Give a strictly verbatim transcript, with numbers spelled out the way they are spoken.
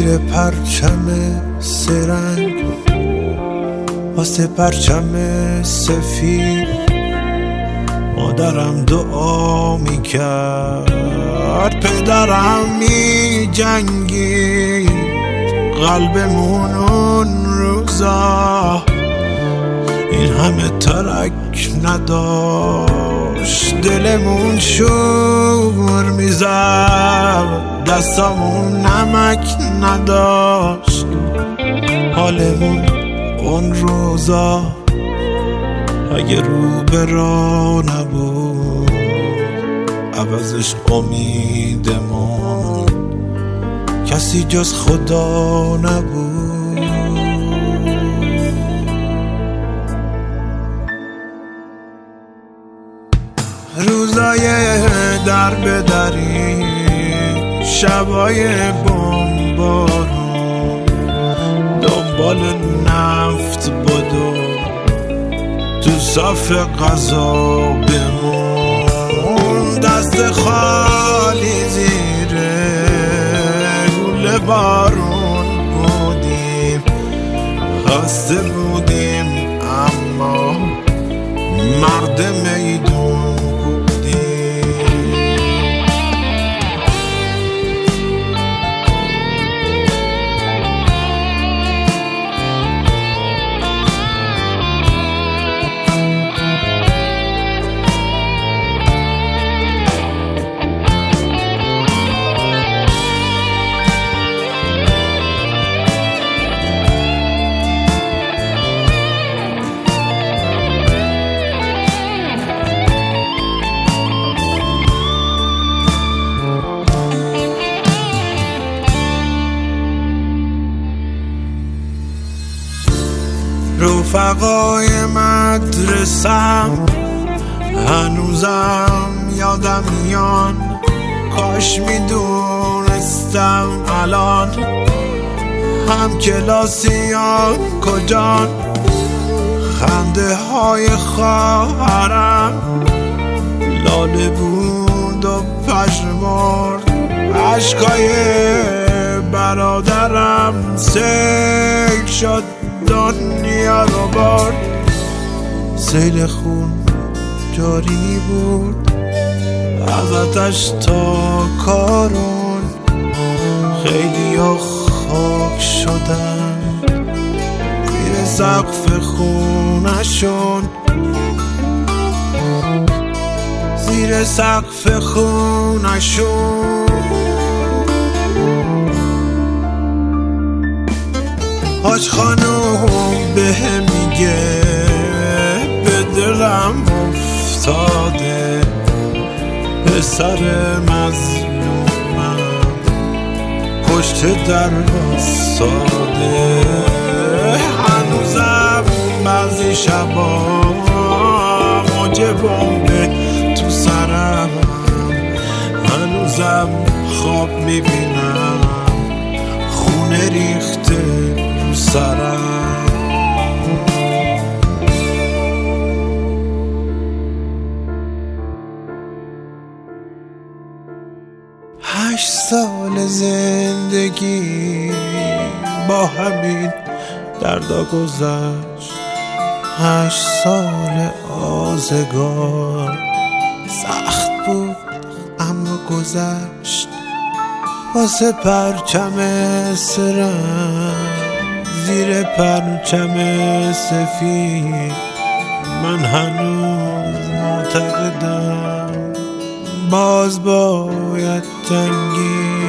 زیر پرچم سرنگ، واسه پرچم سفید مادرم دعا میکرد، پدرم می جنگید، قلبمون اون روزا این همه ترک نداشت، دلمون شور میزد، دستامون نمک نداشت، حالمون اون روزا اگه رو به راه نبود عوضش امیدمون کسی جز خدا نبود. روزای در به دری، شبای بمبارون، دنبال نفت بدو تو صف غذا بمون، دست خالی زیر گل بارون بودیم، خسته بودیم اما مرد میدون بودیم. رفقای مدرسم هنوزم یادم میان، کاش میدونستم الان هم کلاسیان کجان، خنده های خواهرم لاله بود و پژمرد، عشقای برادرم سیل شد دنیا رو برد، سیل خون جاری بود از آتش تا کارون، خیلی ها خاک شدن زیر سقف خونشون، زیر سقف خونشون. حاج خانوم به میگه به دلم افتاده، پسر مظلومم پشت در واساده، هنوزم بعضی شبا موج بمب تو سرم، هنوزم خواب میبینم خونه ریخته رو سرم. هشت سال زندگی با همین دردا گذشت، هشت سال آزگار سخت بود اما گذشت، واسه پرچم سرم زیر پرچم سفید من هنوز معتقدم باز باید جنگید.